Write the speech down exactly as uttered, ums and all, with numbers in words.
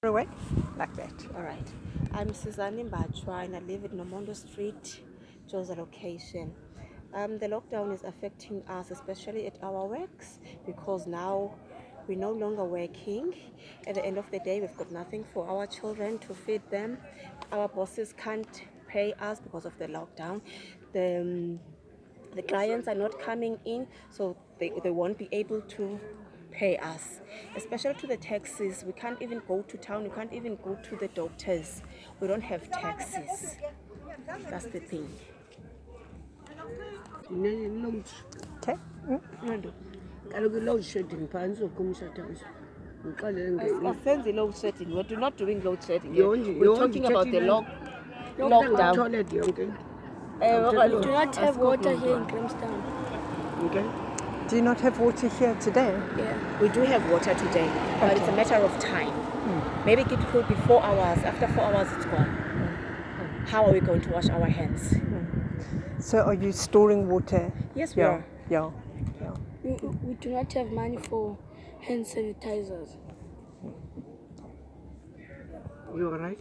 away like that. All right. I'm Suzanne Mbachwa and I live at Nomondo Street, Joza location. Um, the lockdown is affecting us, especially at our works, because now we're no longer working. At the end of the day, we've got nothing for our children to feed them. Our bosses can't pay us because of the lockdown. The, um, the clients are not coming in, so they, they won't be able to pay us, especially to the taxis. We can't even go to town, we can't even go to the doctors. We don't have taxis. That's the thing. Okay. Mm. kaloku i-load shedding phaa ndizokumsha thazo ndixelele Asenzi load shedding. We're not doing load shedding. Yonke- We're yonke talking about the ithetha lock, lockdown lockdown. toilet yonke Eh, We do not have water here in Grahamstown. okay Do you not have water here today? Yeah. We do have water today, but it's a matter of time. Maybe it could be four hours. After four hours, it's gone. How are we going to wash our hands? So are you storing water? Yes, we Yeah. are. Yeah. Yeah. We, we do not have money for hand sanitizers. you all right